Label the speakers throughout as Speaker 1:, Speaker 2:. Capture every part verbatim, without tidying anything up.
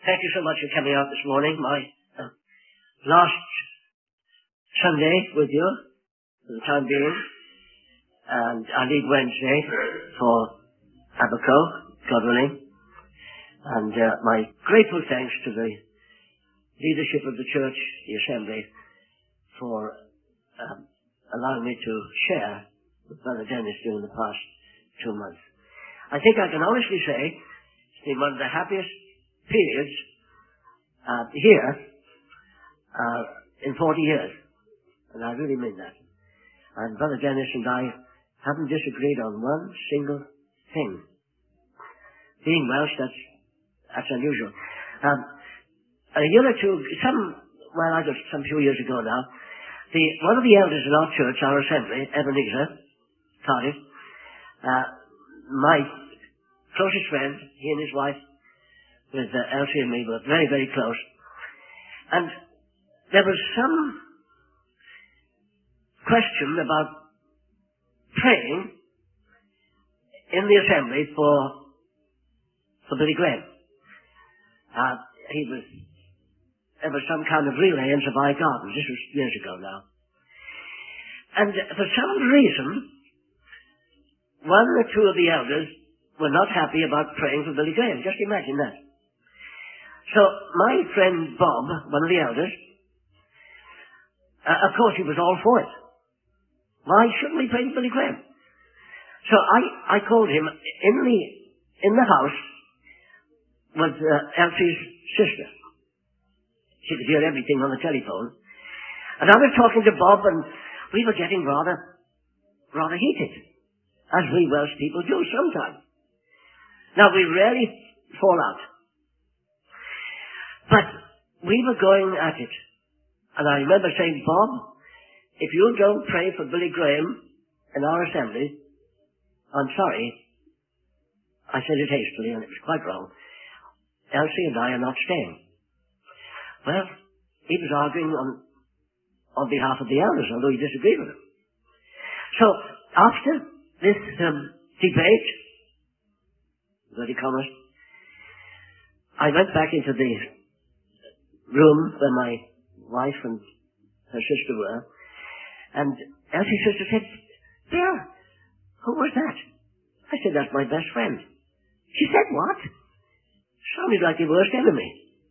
Speaker 1: Thank you so much for coming out this morning. My uh, last Sunday with you for the time being. And I leave Wednesday for Abercow, God willing. And uh, my grateful thanks to the leadership of the church, the assembly, for um, allowing me to share with Brother Dennis during the past two months. I think I can honestly say it's been one of the happiest periods uh, here uh, in forty years. And I really mean that. And Brother Dennis and I haven't disagreed on one single thing. Being Welsh, that's, that's unusual. Um, a year or two, some, well, I just, some few years ago now, the, one of the elders in our church, our assembly, Ebenezer, Cardiff, uh, my closest friend, he and his wife, with uh, Elsie and me, were very, very close. And there was some question about praying in the assembly for, for Billy Graham. Uh, he was, there was some kind of relay in Savoy Gardens. This was years ago now. And for some reason, one or two of the elders were not happy about praying for Billy Graham. Just imagine that. So my friend Bob, one of the elders, uh, of course he was all for it. Why shouldn't we pray for Billy Graham? So I, I called him in the, in the house was uh, Elsie's sister. She could hear everything on the telephone. And I was talking to Bob, and we were getting rather, rather heated, as we Welsh people do sometimes. Now, we rarely fall out. But we were going at it. And I remember saying, Bob, if you don't pray for Billy Graham in our assembly, I'm sorry. I said it hastily, and it was quite wrong. Elsie and I are not staying. Well, he was arguing on, on behalf of the elders, although he disagreed with them. So, after this um, debate, very commas, I went back into the room where my wife and her sister were, and Elsie's sister said, Bill, who was that? I said, that's my best friend. She said, what? Sounded like your worst enemy.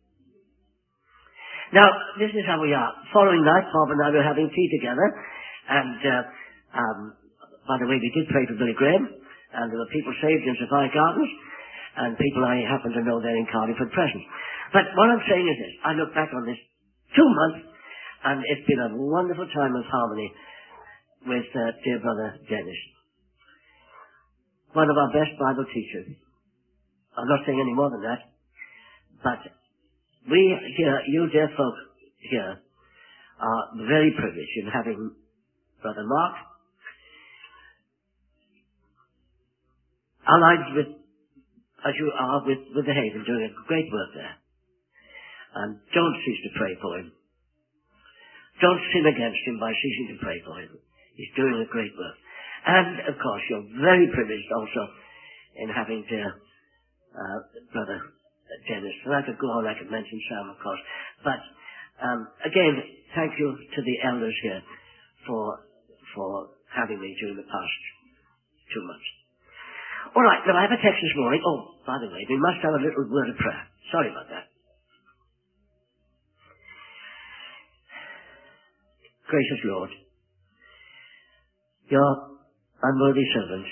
Speaker 1: Now, this is how we are. Following night, Bob and I were having tea together, and, uh, um, by the way, we did pray for Billy Graham, and there were people saved in Savoy Gardens, and people I happen to know there in Cardiff at present. But what I'm saying is this, I look back on this two months, and it's been a wonderful time of harmony with uh, dear Brother Dennis. One of our best Bible teachers. I'm not saying any more than that, but we here, you dear folk here, are very privileged in having Brother Mark allied with, as you are, with, with the Haven, doing a great work there. And don't cease to pray for him. Don't sin against him by ceasing to pray for him. He's doing a great work. And, of course, you're very privileged also in having dear uh, Brother Dennis. And I could go on, I could mention Sam, of course. But, um, again, thank you to the elders here for, for having me during the past two months. All right, now I have a text this morning. Oh, by the way, we must have a little word of prayer. Sorry about that. Gracious Lord, your unworthy servant,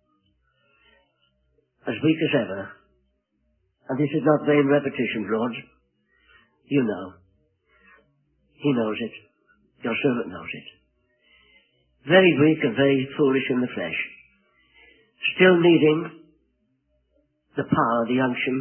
Speaker 1: as weak as ever, and this is not vain repetition, Lord, you know. He knows it. Your servant knows it. Very weak and very foolish in the flesh. Still needing the power, the unction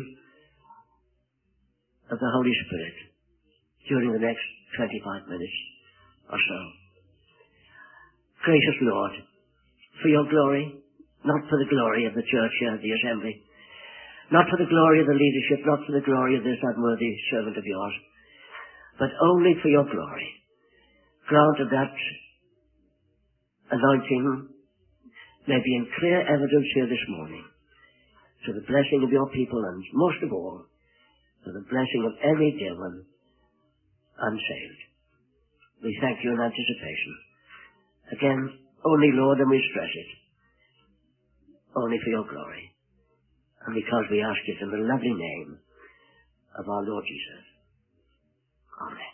Speaker 1: of the Holy Spirit during the next twenty-five minutes or so. Gracious Lord, for your glory, not for the glory of the church here, the assembly, not for the glory of the leadership, not for the glory of this unworthy servant of yours, but only for your glory. Grant that that anointing may be in clear evidence here this morning to the blessing of your people, and most of all, for the blessing of every dear one unsaved. We thank you in anticipation. Again, only, Lord, and we stress it, only for your glory, and because we ask it in the lovely name of our Lord Jesus. Amen.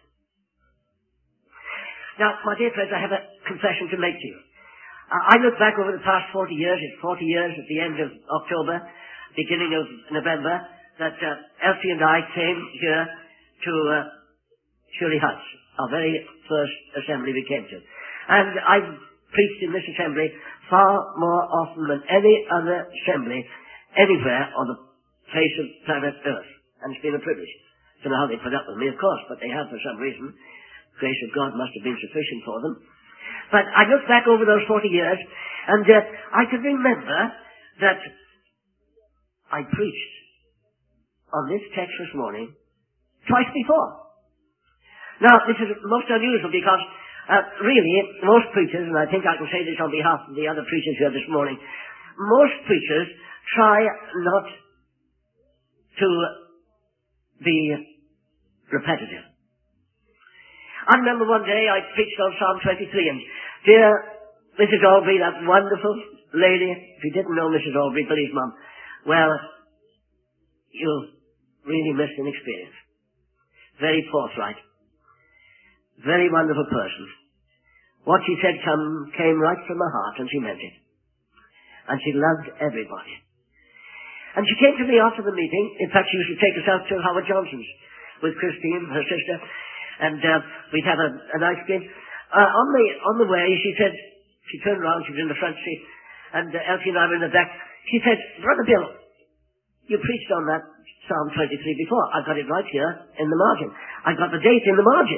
Speaker 1: Now, my dear friends, I have a confession to make to you. I look back over the past forty years, it's forty years at the end of October, beginning of November, that uh, Elsie and I came here to uh, Shirley Heights, our very first assembly we came to. And I've preached in this assembly far more often than any other assembly anywhere on the face of planet Earth. And it's been a privilege. I don't know how they put up with me, of course, but they have for some reason. The grace of God must have been sufficient for them. But I look back over those forty years, and uh, I can remember that I preached on this text this morning twice before. Now, this is most unusual because uh, really, most preachers, and I think I can say this on behalf of the other preachers here this morning, most preachers try not to be repetitive. I remember one day I preached on Psalm twenty-three, and dear Missus Aubrey, that wonderful lady, if you didn't know Missus Aubrey, believe Mum, well, you really missed an experience. Very forthright. Very wonderful person. What she said come, came right from her heart, and she meant it. And she loved everybody. And she came to me after the meeting. In fact, she used to take us out to Howard Johnson's with Christine, her sister, and uh, we'd have a, a nice game. Uh, on the on the way, she said, she turned around, she was in the front seat, and uh, Elsie and I were in the back. She said, Brother Bill, you preached on that Psalm twenty-three before. I've got it right here in the margin. I've got the date in the margin.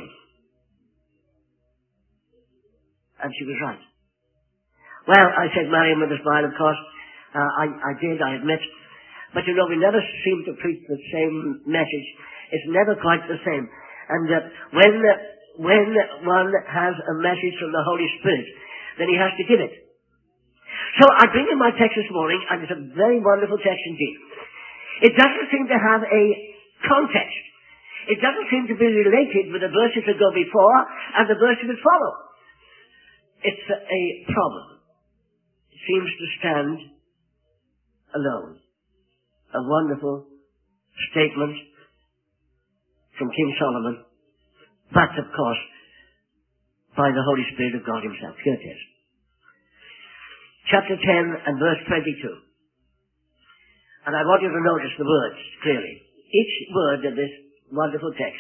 Speaker 1: And she was right. Well, I said, Marion, with a smile, of course, uh, I, I did, I admit. But you know, we never seem to preach the same message. It's never quite the same. And uh, when, uh, when one has a message from the Holy Spirit, then he has to give it. So I bring in my text this morning, and it's a very wonderful text indeed. It doesn't seem to have a context. It doesn't seem to be related with the verses that go before and the verses that follow. It's a, a problem. It seems to stand alone. A wonderful statement from King Solomon, but of course by the Holy Spirit of God himself. Here it is. Chapter ten and verse twenty-two. And I want you to notice the words clearly. Each word of this wonderful text.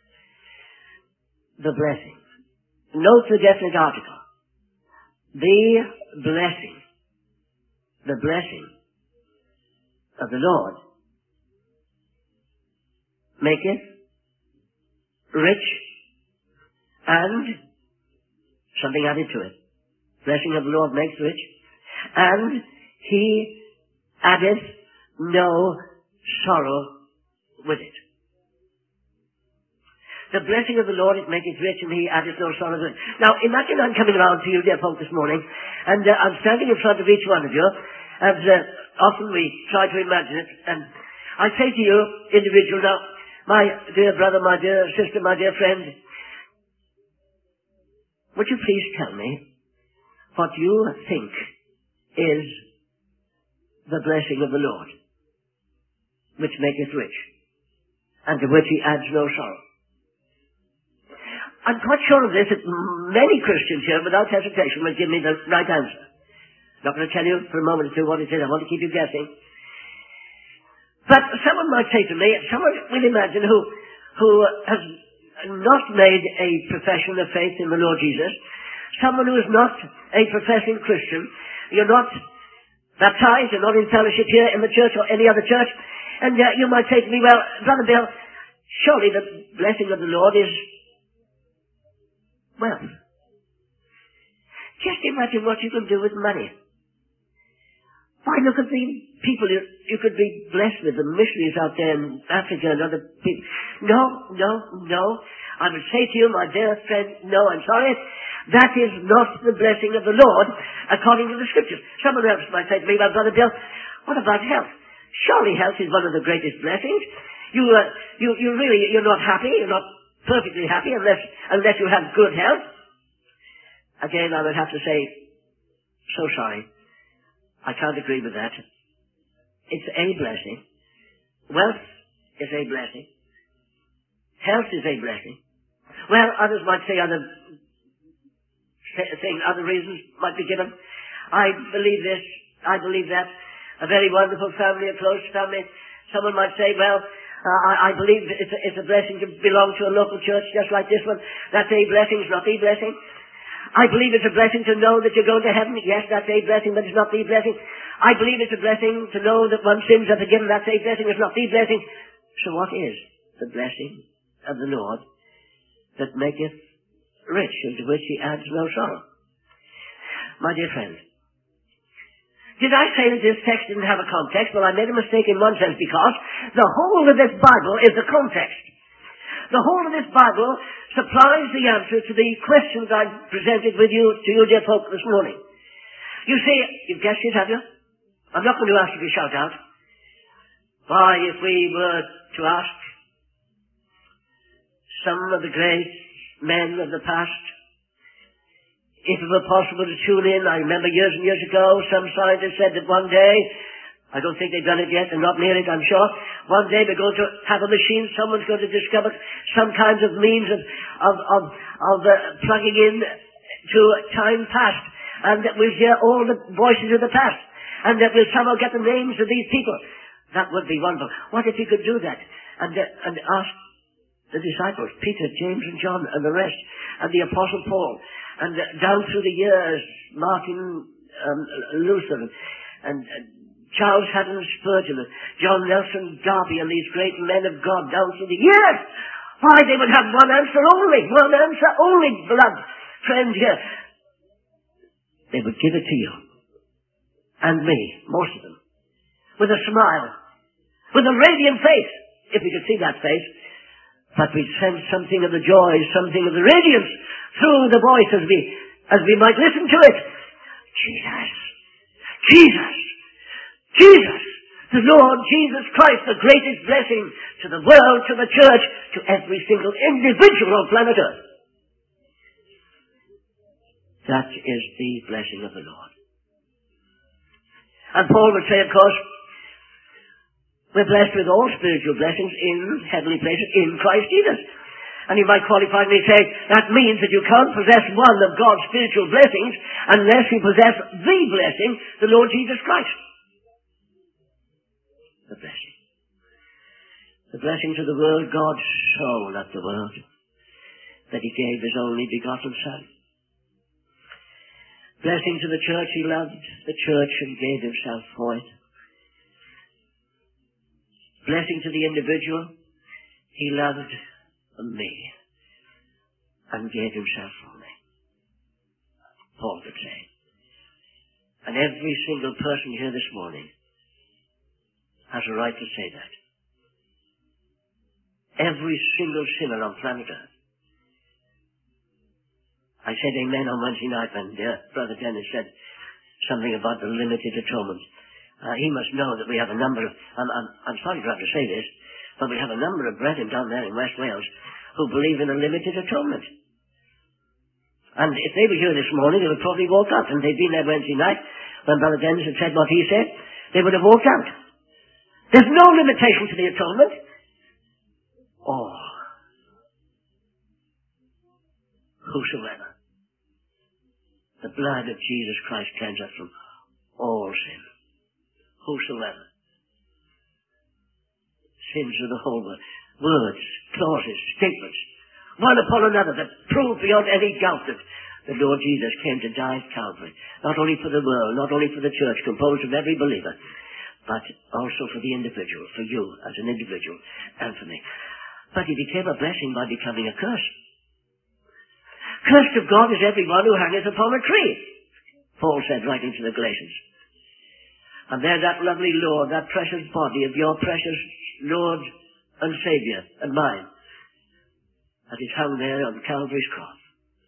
Speaker 1: The blessing. Note the definite article. The blessing. The blessing of the Lord maketh rich and something added to it. Blessing of the Lord makes rich, and he addeth no sorrow with it. The blessing of the Lord, it maketh rich, and he addeth no sorrow with it. Now, imagine I'm coming around to you, dear folk, this morning, and uh, I'm standing in front of each one of you, as uh, often we try to imagine it, and I say to you, individual, now, my dear brother, my dear sister, my dear friend, would you please tell me what you think is the blessing of the Lord, which maketh rich, and to which he adds no sorrow? I'm quite sure of this, that many Christians here, without hesitation, will give me the right answer. I'm not going to tell you for a moment or two what it is. I want to keep you guessing. But someone might say to me, someone will imagine who, who has not made a profession of faith in the Lord Jesus, someone who is not a professing Christian, you're not baptized, you're not in fellowship here in the church or any other church, and uh, you might say to me, well, Brother Bill, surely the blessing of the Lord is wealth. Just imagine what you can do with money. Why, look at the people you, you could be blessed with, the missionaries out there in Africa and other people. No, no, no. I would say to you, my dear friend, no, I'm sorry. That is not the blessing of the Lord according to the Scriptures. Someone else might say to me, well, Brother Bill, what about health? Surely health is one of the greatest blessings. You, uh, you, you really, you're not happy, you're not perfectly happy unless, unless you have good health. Again, I would have to say, so sorry. I can't agree with that. It's a blessing. Wealth is a blessing. Health is a blessing. Well, others might say other things, other reasons might be given. I believe this, I believe that. A very wonderful family, a close family. Someone might say, well, uh, I, I believe it's a, it's a blessing to belong to a local church just like this one. That's a blessing, it's not the blessing. I believe it's a blessing to know that you're going to heaven. Yes, that's a blessing, but it's not the blessing. I believe it's a blessing to know that one's sins are forgiven. That's a blessing, it's not the blessing. So what is the blessing of the Lord that maketh rich, and to which he adds no sorrow? My dear friend, did I say that this text didn't have a context? Well, I made a mistake in one sense, because the whole of this Bible is the context. The whole of this Bible supplies the answer to the questions I've presented with you, to you, dear folk, this morning. You see, you've guessed it, have you? I'm not going to ask you to shout out. Why, if we were to ask some of the great men of the past, if it were possible to tune in, I remember years and years ago, some scientists said that one day, I don't think they've done it yet, they're not near it, I'm sure, one day we're going to have a machine, someone's going to discover some kinds of means of, of, of, of uh, plugging in to time past, and that we'll hear all the voices of the past, and that we'll somehow get the names of these people. That would be wonderful. What if you could do that, and, uh, and ask the disciples, Peter, James and John and the rest, and the Apostle Paul, and uh, down through the years, Martin um, Luther, and, and uh, Charles Haddon Spurgeon, and John Nelson Darby, and these great men of God down through the years. Why, they would have one answer only, one answer only, beloved friend here. They would give it to you, and me, most of them, with a smile, with a radiant face, if we could see that face. But we'd sense something of the joy, something of the radiance through the voice as we, as we might listen to it. Jesus! Jesus! Jesus! The Lord Jesus Christ, the greatest blessing to the world, to the church, to every single individual on planet Earth. That is the blessing of the Lord. And Paul would say, of course, we're blessed with all spiritual blessings in heavenly places in Christ Jesus. And you might qualify me and say, that means that you can't possess one of God's spiritual blessings unless you possess the blessing, the Lord Jesus Christ. The blessing. The blessing to the world, God so loved the world that he gave his only begotten Son. Blessing to the church, he loved the church and gave himself for it. Blessing to the individual, he loved me and gave himself for me. Paul could say. And every single person here this morning has a right to say that. Every single sinner on planet Earth. I said amen on Wednesday night when uh, Brother Dennis said something about the limited atonement. Uh, he must know that we have a number of, I'm, I'm, I'm sorry to have to say this, but we have a number of brethren down there in West Wales who believe in a limited atonement. And if they were here this morning, they would probably walk out. And they'd been there Wednesday night when Brother Dennis had said what he said, they would have walked out. There's no limitation to the atonement. Oh, whosoever. The blood of Jesus Christ cleanses us from all sin. Whosoever. Sins of the whole world. Words, clauses, statements, one upon another that prove beyond any doubt that the Lord Jesus came to die at Calvary. Not only for the world, not only for the church, composed of every believer, but also for the individual, for you as an individual, and for me. But he became a blessing by becoming a curse. Cursed of God is everyone who hangeth upon a tree, Paul said, writing to the Galatians. And there that lovely Lord, that precious body of your precious Lord and Saviour and mine, that is hung there on Calvary's cross.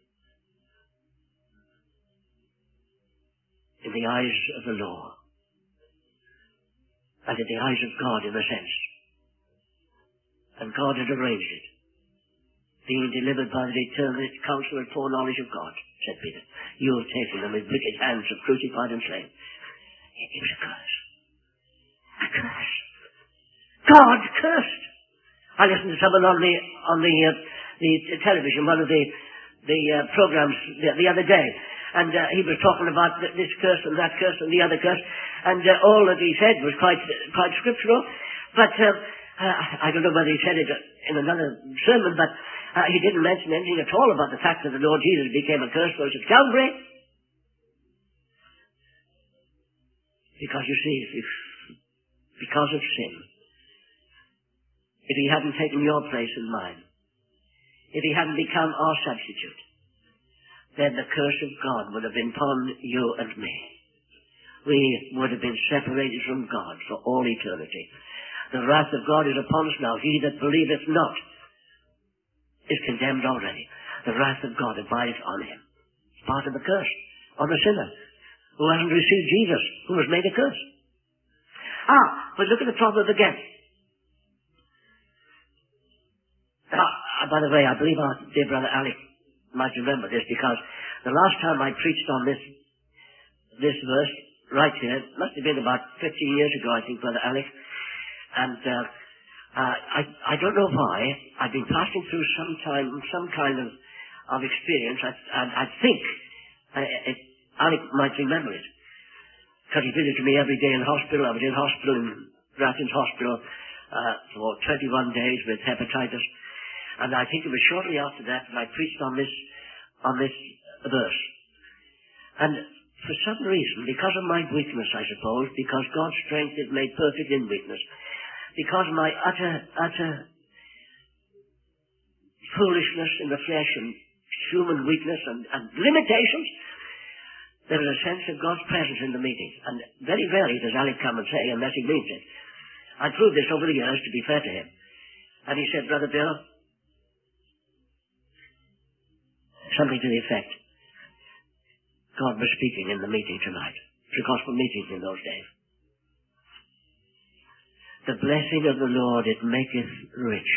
Speaker 1: In the eyes of the law, and in the eyes of God in a sense, God had arranged it. Being delivered by the eternal counsel and foreknowledge of God, said Peter. You have taken them with wicked hands and crucified and slain. It was a curse. A curse. God cursed. I listened to someone on the on the uh, the television, one of the the uh, programs the, the other day, and uh, he was talking about th- this curse and that curse and the other curse, and uh, all that he said was quite quite scriptural. But uh, uh, I don't know whether he said it in another sermon, but uh, he didn't mention anything at all about the fact that the Lord Jesus became a curse for us at Calvary. Because you see, if, because of sin, if he hadn't taken your place and mine, if he hadn't become our substitute, then the curse of God would have been upon you and me. We would have been separated from God for all eternity. The wrath of God is upon us now. He that believeth not is condemned already. The wrath of God abideth on him. It's part of the curse on the sinner who hasn't received Jesus, who has made a curse. Ah, but look at the problem again. Ah, by the way, I believe our dear brother Alec might remember this, because the last time I preached on this this verse right here, it must have been about fifteen years ago, I think, brother Alec. And uh, uh, I I don't know why I've been passing through some time some kind of of experience. I I, I think uh, it, Alec might remember it, because he visited me every day in hospital. I was in hospital in Rathins Hospital uh, for twenty-one days with hepatitis. And I think it was shortly after that that I preached on this, on this verse. And for some reason, because of my weakness, I suppose, because God's strength is made perfect in weakness, because of my utter, utter foolishness in the flesh and human weakness and, and limitations, there is a sense of God's presence in the meeting. And very rarely does Alec come and say, unless he means it. I proved this over the years, to be fair to him. And he said, Brother Bill, something to the effect, God was speaking in the meeting tonight. It's a gospel meeting in those days. The blessing of the Lord, it maketh rich.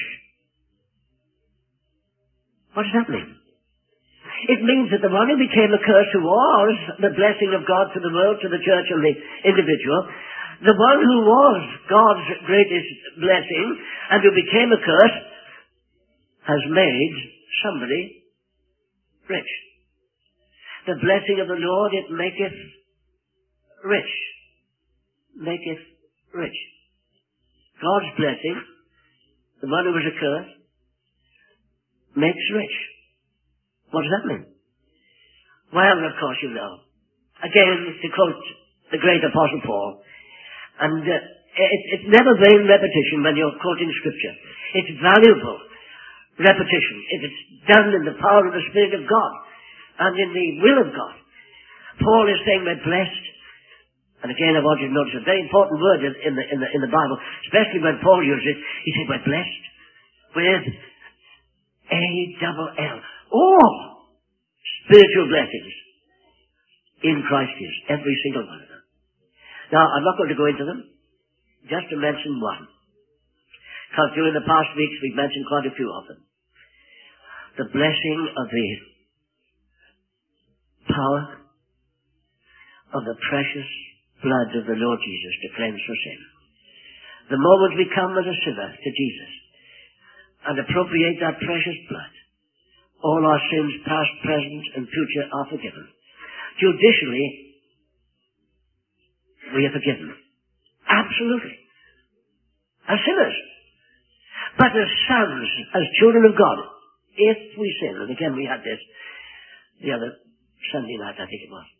Speaker 1: What does that mean? It means that the one who became a curse, who was the blessing of God to the world, to the church and the individual, the one who was God's greatest blessing and who became a curse, has made somebody rich. The blessing of the Lord, it maketh rich. Maketh rich. God's blessing, the one who was a curse, makes rich. What does that mean? Well, of course you know. Again, to quote the great Apostle Paul, and uh, it, it's never vain repetition when you're quoting Scripture. It's valuable repetition. If it's done in the power of the Spirit of God and in the will of God. Paul is saying we're blessed. And again, I want you to notice a very important word in, in, the, in, the, in the Bible, especially when Paul uses it. He said we're blessed with A double L. All spiritual blessings in Christ Jesus. Every single one of them. Now, I'm not going to go into them. Just to mention one. Because during the past weeks we've mentioned quite a few of them. The blessing of the power of the precious blood of the Lord Jesus to cleanse for sin. The moment we come as a sinner to Jesus and appropriate that precious blood, all our sins, past, present, and future, are forgiven. Judicially, we are forgiven. Absolutely. As sinners. But as sons, as children of God, if we sin, and again we had this the other Sunday night, I think it was.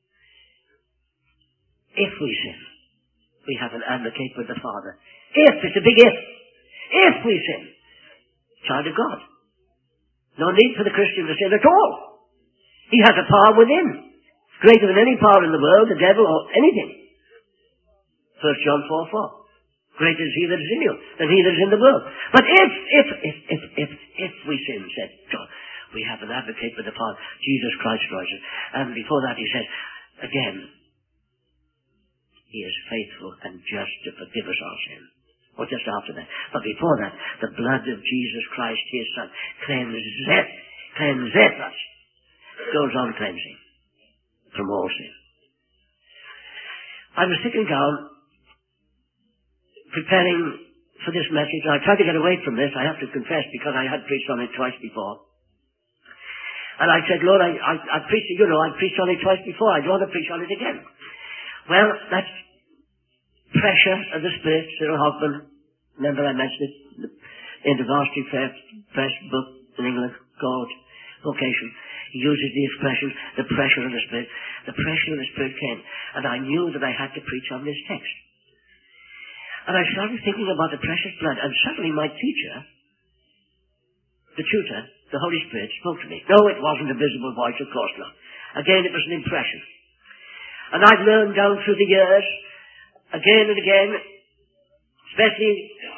Speaker 1: If we sin, we have an advocate with the Father. If, it's a big if. If we sin, child of God. No need for the Christian to sin at all. He has a power within. Greater than any power in the world, the devil, or anything. First John four four. Greater is he that is in you than he that is in the world. But if, if, if, if, if, if we sin, said John, we have an advocate with the Father, Jesus Christ righteous. And before that he said, again, he is faithful and just to forgive us our sins. or just after that. But before that, the blood of Jesus Christ, his Son, cleanseth, cleanseth us. Goes on cleansing from all sin. I was sitting down, preparing for this message, and I tried to get away from this, I have to confess, because I had preached on it twice before. And I said, Lord, I, I, I preached, you know, I preached on it twice before, I don't want to preach on it again. Well, that's pressure of the Spirit. Cyril Hoffman, remember I mentioned it in the Varsity Press book in England called Vocation. He uses the expression, the pressure of the Spirit. The pressure of the Spirit came, and I knew that I had to preach on this text. And I started thinking about the precious blood, and suddenly my teacher, the tutor, the Holy Spirit, spoke to me. No, it wasn't a visible voice, of course not. Again, it was an impression. And I've learned down through the years, again and again, especially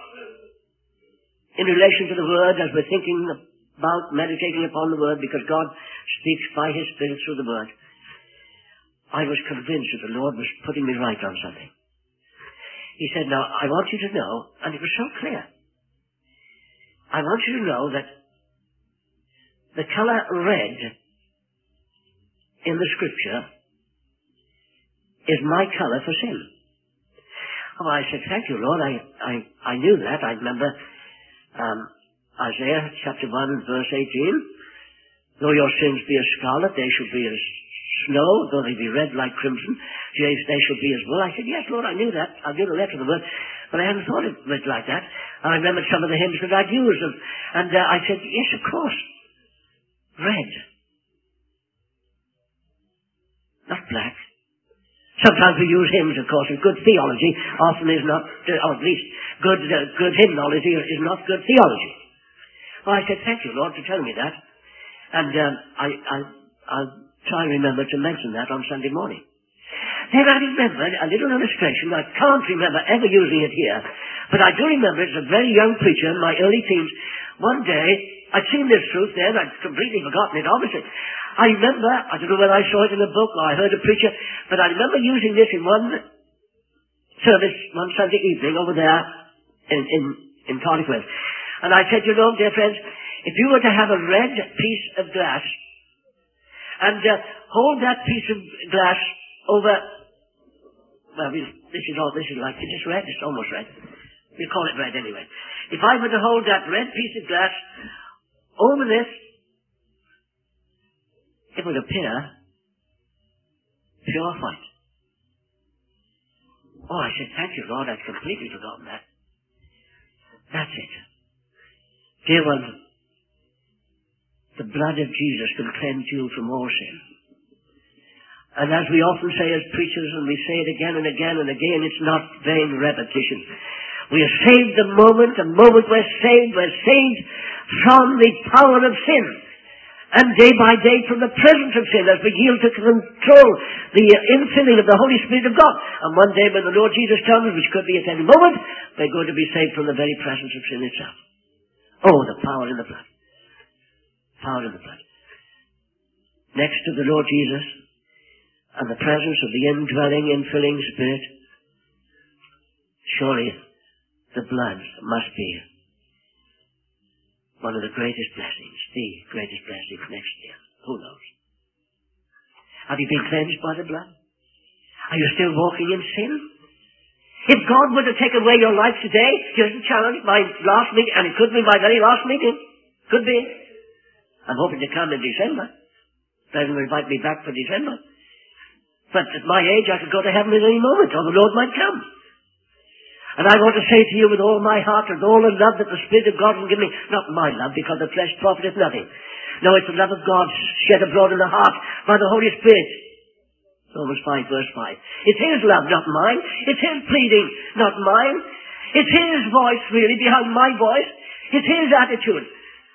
Speaker 1: in relation to the Word, as we're thinking about meditating upon the Word, because God speaks by His Spirit through the Word, I was convinced that the Lord was putting me right on something. He said, now, I want you to know, and it was so clear, I want you to know that the colour red in the Scripture is my colour for sin. Oh, I said, thank you, Lord, I, I, I knew that. I remember um, Isaiah chapter one, verse eighteen, though your sins be as scarlet, they shall be as snow, though they be red like crimson, yes, they shall be as wool. I said, yes, Lord, I knew that. I knew the letter of the word, but I hadn't thought of it like that. I remembered some of the hymns that I'd used, and, and uh, I said, yes, of course, red, not black. Sometimes we use hymns, of course, with good theology. Often is not, or at least good uh, good hymnology is not good theology. Well, I said, thank you, Lord, for telling me that. And um, I, I, I'll try and remember to mention that on Sunday morning. Then I remembered a little illustration. I can't remember ever using it here, but I do remember it as a very young preacher in my early teens. One day, I'd seen this truth then, I'd completely forgotten it, obviously. I remember, I don't know whether I saw it in a book or I heard a preacher, but I remember using this in one service, one Sunday evening over there in, in, in Cardiff West. And I said, you know, dear friends, if you were to have a red piece of glass and uh, hold that piece of glass over, well, this is all, this is like, is this red? It's almost red. We call it red anyway. If I were to hold that red piece of glass over this, it would appear pure white. Oh, I said, thank you, Lord, I'd completely forgotten that. That's it. Dear one, the blood of Jesus can cleanse you from all sin. And as we often say as preachers, and we say it again and again and again, it's not vain repetition. We are saved the moment, the moment we're saved, we're saved from the power of sin. And day by day from the presence of sin as we yield to control the infilling of the Holy Spirit of God. And one day when the Lord Jesus comes, which could be at any moment, we're going to be saved from the very presence of sin itself. Oh, the power in the blood. Power in the blood. Next to the Lord Jesus and the presence of the indwelling, infilling Spirit, surely the blood must be one of the greatest blessings, the greatest blessing next year. Who knows? Have you been cleansed by the blood? Are you still walking in sin? If God were to take away your life today, here's the challenge, my last meeting, and it could be my very last meeting. Could be. I'm hoping to come in December. They will invite me back for December. But at my age, I could go to heaven at any moment, or the Lord might come. And I want to say to you with all my heart and all the love that the Spirit of God can give me, not my love, because the flesh profiteth nothing. No, it's the love of God shed abroad in the heart by the Holy Spirit. Romans five, verse five. It's His love, not mine. It's His pleading, not mine. It's His voice, really, behind my voice. It's His attitude.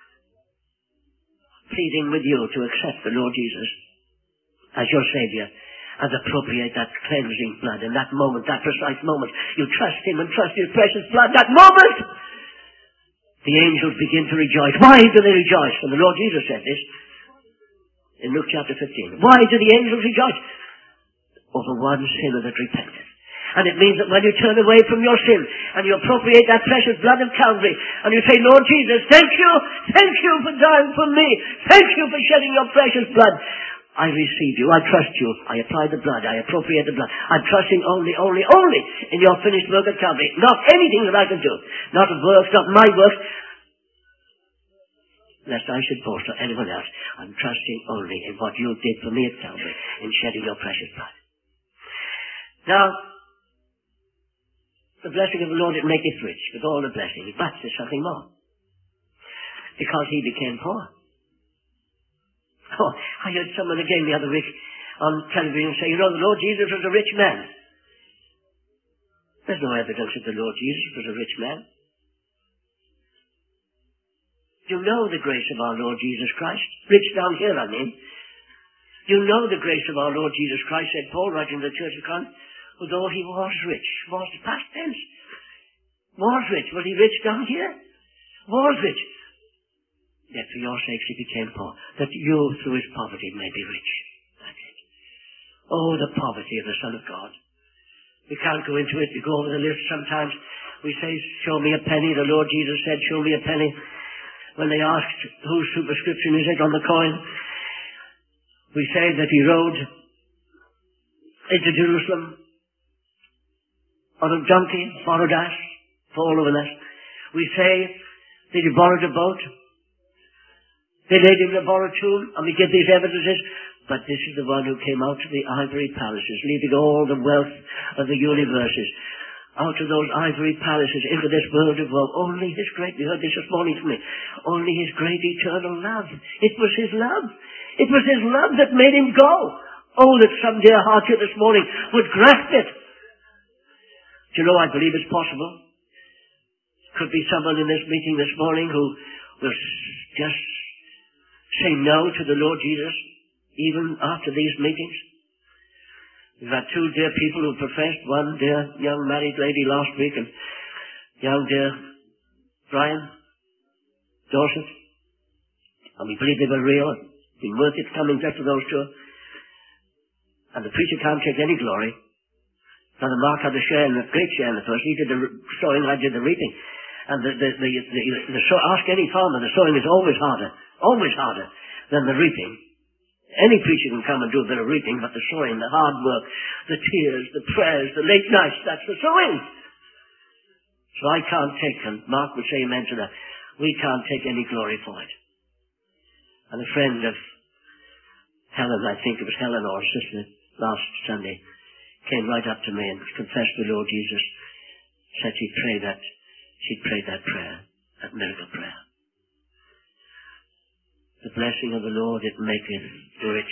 Speaker 1: Pleading with you to accept the Lord Jesus as your Savior and appropriate that cleansing blood in that moment, that precise moment. You trust Him and trust His precious blood. That moment, the angels begin to rejoice. Why do they rejoice? And the Lord Jesus said this in Luke chapter fifteen. Why do the angels rejoice? Over one sinner that repenteth. And it means that when you turn away from your sin and you appropriate that precious blood of Calvary and you say, Lord Jesus, thank you, thank you for dying for me. Thank you for shedding your precious blood. I receive you. I trust you. I apply the blood. I appropriate the blood. I'm trusting only, only, only in your finished work at Calvary. Not anything that I can do. Not of works, not my works. Lest I should boast or anyone else. I'm trusting only in what you did for me at Calvary in shedding your precious blood. Now, the blessing of the Lord, it maketh rich with all the blessing. But there's something more. Because he became poor. Oh, I heard someone again the other week on television say, you know, the Lord Jesus was a rich man. There's no evidence that the Lord Jesus was a rich man. You know the grace of our Lord Jesus Christ. Rich down here, I mean. You know the grace of our Lord Jesus Christ, said Paul, writing to the church of Corinth, although he was rich. Was past tense. Was rich. Was he rich down here? Was rich. Yet for your sakes he became poor, that you through his poverty may be rich. That's it. Oh, the poverty of the Son of God. We can't go into it. We go over the list sometimes. We say, show me a penny. The Lord Jesus said, show me a penny. When they asked whose superscription is it on the coin, we say that he rode into Jerusalem on a donkey, borrowed ass, for all of us. We say that he borrowed a boat. They laid him in a borrowed tomb, and we give these evidences. But this is the one who came out of the ivory palaces, leaving all the wealth of the universes, out of those ivory palaces into this world of woe. Only his great, we heard this this morning from me, only his great eternal love. It was his love. It was his love that made him go. Oh, that some dear heart here this morning would grasp it. Do you know, I believe it's possible. Could be someone in this meeting this morning who will just say no to the Lord Jesus, even after these meetings. We've had two dear people who professed, one dear young married lady last week, and young dear Brian Dorset. And we believe they were real. It's been worth it coming just to those two. And the preacher can't take any glory. Brother Mark had a share in the great share in the first. He did the sowing, I did the reaping. And the, the, the, the, the, the sow, ask any farmer, the sowing is always harder. Always harder than the reaping. Any preacher can come and do a bit of reaping, but the sowing, the hard work, the tears, the prayers, the late nights, that's the sowing. So I can't take, and Mark would say amen to that, we can't take any glory for it. And a friend of Helen, I think it was Helen or her sister last Sunday, came right up to me and confessed the Lord Jesus, said she'd pray that, she'd prayed that prayer, that miracle prayer. The blessing of the Lord, it maketh rich.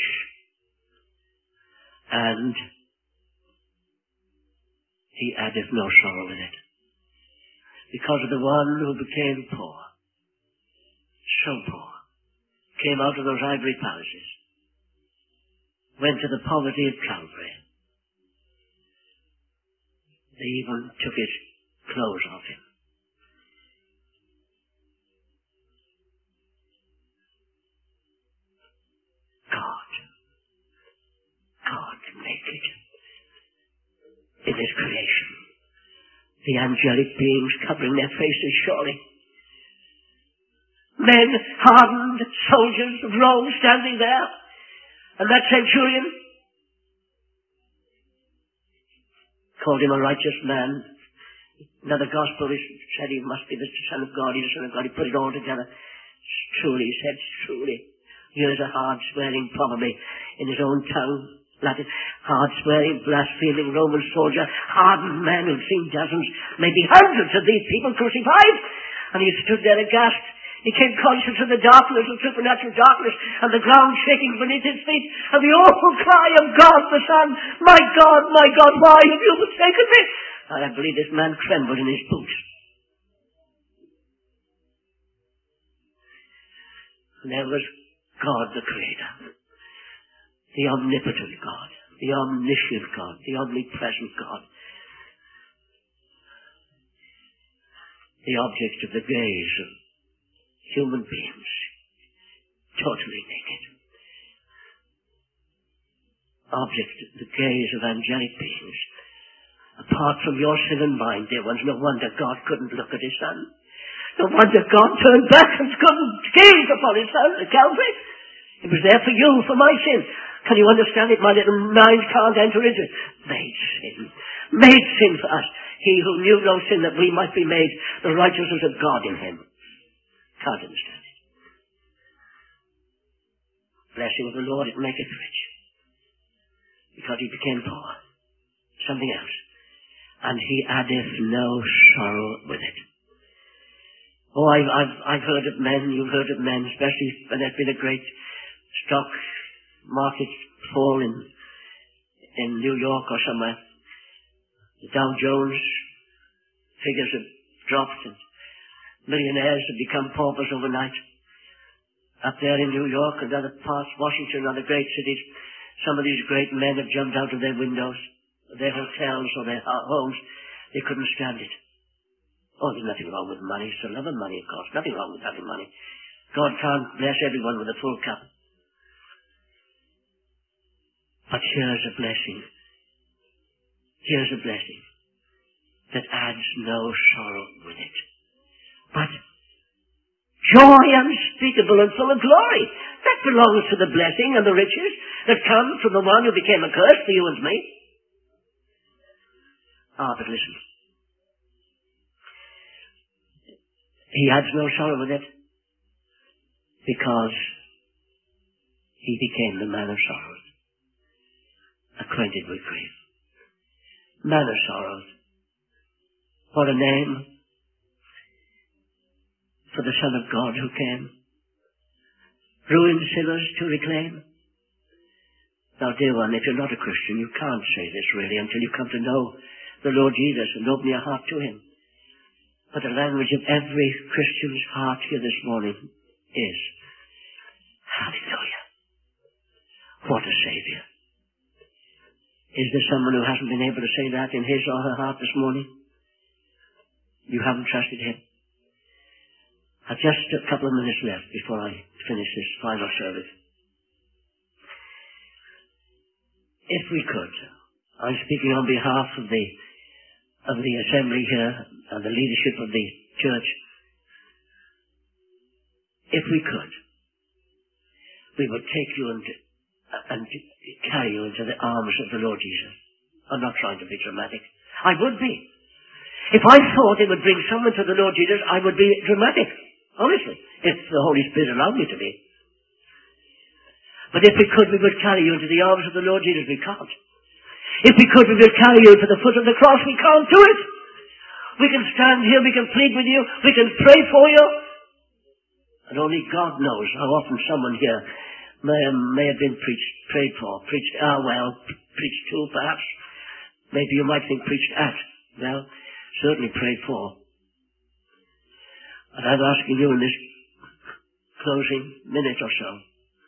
Speaker 1: And he addeth no sorrow with it. Because of the one who became poor, so poor, came out of those ivory palaces, went to the poverty of Calvary. They even took his clothes off him. God, God naked in his creation. The angelic beings covering their faces, surely. Men, hardened soldiers of Rome standing there. And that centurion called him a righteous man. Another gospel said he must be the Son of God. He's the Son of God. He put it all together. Truly, he said, truly. Here's a hard swearing, probably in his own tongue, Latin, hard swearing, blaspheming Roman soldier, hardened man who'd seen dozens, maybe hundreds of these people crucified. And he stood there aghast. He came conscious of the darkness, the supernatural darkness, and the ground shaking beneath his feet, and the awful cry of God the Son, my God, my God, why have you forsaken me? And I believe this man trembled in his boots. And there was God the Creator, the omnipotent God, the omniscient God, the omnipresent God, the object of the gaze of human beings, totally naked. Object of the gaze of angelic beings, Apart from your sin and mine, dear ones, no wonder God couldn't look at his son. No wonder God turned back and couldn't gaze upon his son at Calvary. It was there for you, for my sin. Can you understand it? My little mind can't enter into it. Made sin. Made sin for us. He who knew no sin, that we might be made the righteousness of God in him. Can't understand it. Blessing of the Lord, it maketh rich. Because he became poor. Something else. And he addeth no sorrow with it. Oh, I've, I've, I've heard of men, you've heard of men, especially when there's been a great stock market fall in, in New York or somewhere. The Dow Jones figures have dropped and millionaires have become paupers overnight. Up there in New York and other parts, Washington, other great cities, some of these great men have jumped out of their windows, their hotels or their homes. They couldn't stand it. Oh, there's nothing wrong with money. It's the love of money, of course. Nothing wrong with having money. God can't bless everyone with a full cup. But here's a blessing. Here's a blessing that adds no sorrow with it. But joy unspeakable and full of glory. That belongs to the blessing and the riches that come from the one who became a curse for you and me. Ah, but listen. He adds no sorrow with it because he became the man of sorrows, acquainted with grief. Man of sorrows. What a name for the Son of God who came. Ruined sinners to reclaim. Now, dear one, if you're not a Christian, you can't say this really until you come to know the Lord Jesus and open your heart to him. But the language of every Christian's heart here this morning is, hallelujah. What a Savior. Is there someone who hasn't been able to say that in his or her heart this morning? You haven't trusted him. I've just a couple of minutes left before I finish this final service. If we could, I'm speaking on behalf of the of the assembly here and the leadership of the church. If we could, we would take you and, and carry you into the arms of the Lord Jesus. I'm not trying to be dramatic. I would be. If I thought it would bring someone to the Lord Jesus, I would be dramatic. Honestly, if the Holy Spirit allowed me to be. But if we could, we would carry you into the arms of the Lord Jesus. We can't. If we could, we would carry you to the foot of the cross. We can't do it. We can stand here, we can plead with you, we can pray for you. And only God knows how often someone here may, may have been preached, prayed for, preached, ah well, preached to perhaps. Maybe you might think preached at. Well, certainly prayed for. And I'm asking you in this closing minute or so,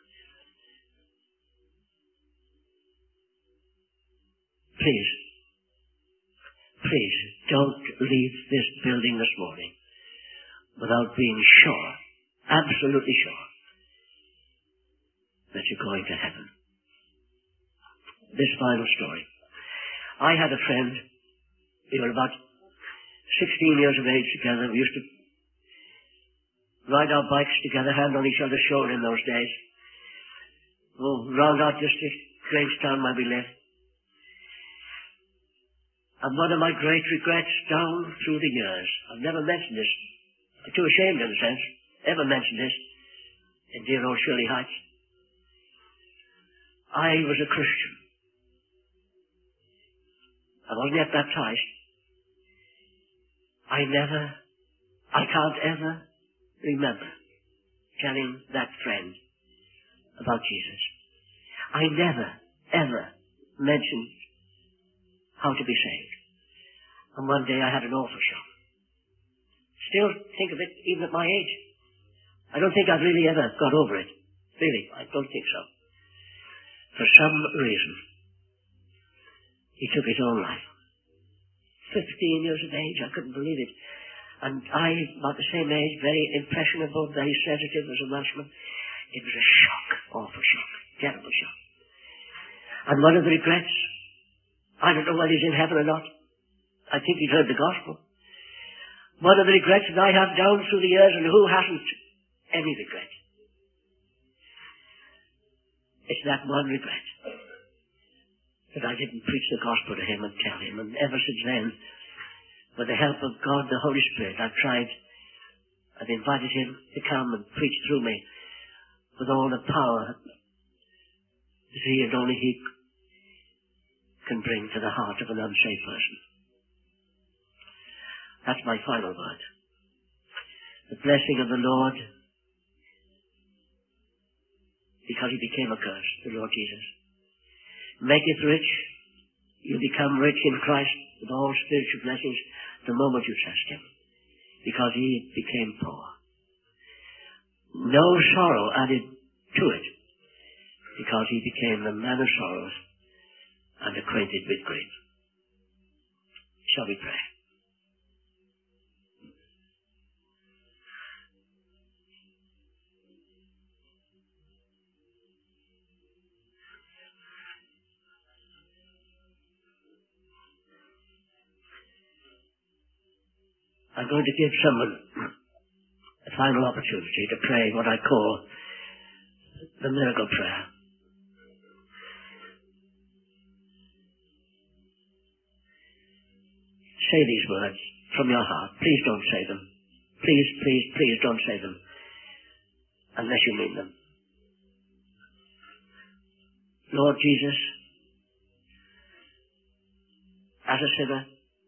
Speaker 1: please, please don't leave this building this morning without being sure, absolutely sure, that you're going to heaven. This final story. I had a friend, we were about sixteen years of age together. We used to ride our bikes together, hand on each other's shoulder in those days. Oh, round our district, Grangestown where we lived. And one of my great regrets down through the years, I've never mentioned this, I'm too ashamed in a sense, ever mentioned this, in dear old Shirley Heights. I was a Christian. I wasn't yet baptized. I never, I can't ever remember telling that friend about Jesus. I never, ever mentioned how to be saved. And one day I had an awful shock. Still think of it, even at my age. I don't think I've really ever got over it. Really, I don't think so. For some reason, he took his own life. Fifteen years of age, I couldn't believe it. And I, about the same age, very impressionable, very sensitive as a Welshman. It was a shock, awful shock, terrible shock. And one of the regrets, I don't know whether he's in heaven or not. I think he'd heard the gospel. One of the regrets that I have down through the years, and who hasn't any regret? It's that one regret, that I didn't preach the gospel to him and tell him. And ever since then, with the help of God, the Holy Spirit, I've tried, I've invited him to come and preach through me with all the power that he and only he can bring to the heart of an unsaved person. That's my final word. The blessing of the Lord, because he became a curse, the Lord Jesus, maketh rich. You become rich in Christ with all spiritual blessings the moment you trust him, because he became poor. No sorrow added to it, because he became the man of sorrows and acquainted with grief. Shall we pray? I'm going to give someone a final opportunity to pray what I call the miracle prayer. Say these words from your heart. Please don't say them. Please, please, please don't say them unless you mean them. Lord Jesus, as a sinner,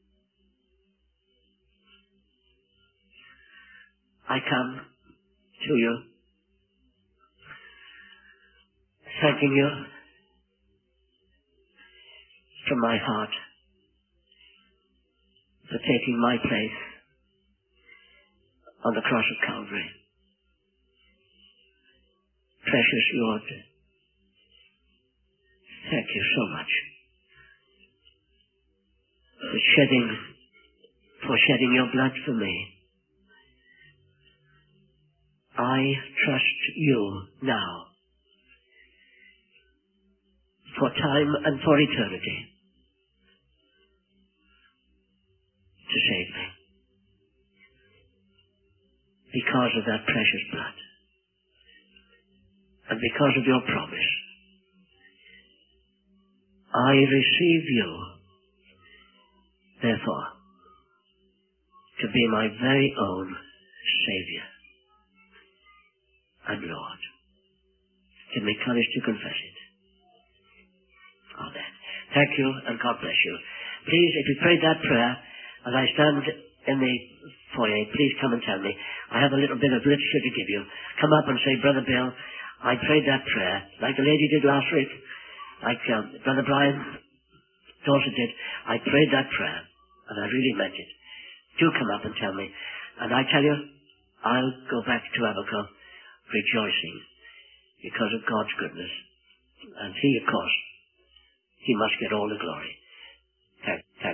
Speaker 1: I come to you, thanking you from my heart for taking my place on the cross of Calvary. Precious Lord, thank you so much for shedding, for shedding your blood for me. I trust you now, for time and for eternity, to save me, because of that precious blood, and because of your promise. I receive you, therefore, to be my very own Saviour and Lord. Give me courage to confess it. Amen. Thank you, and God bless you. Please, if you prayed that prayer, as I stand in the foyer, please come and tell me. I have a little bit of literature to give you. Come up and say, Brother Bill, I prayed that prayer, like the lady did last week, like um, Brother Brian Dawson did. I prayed that prayer, and I really meant it. Do come up and tell me. And I tell you, I'll go back to Abercorn rejoicing because of God's goodness. And he, of course, he must get all the glory.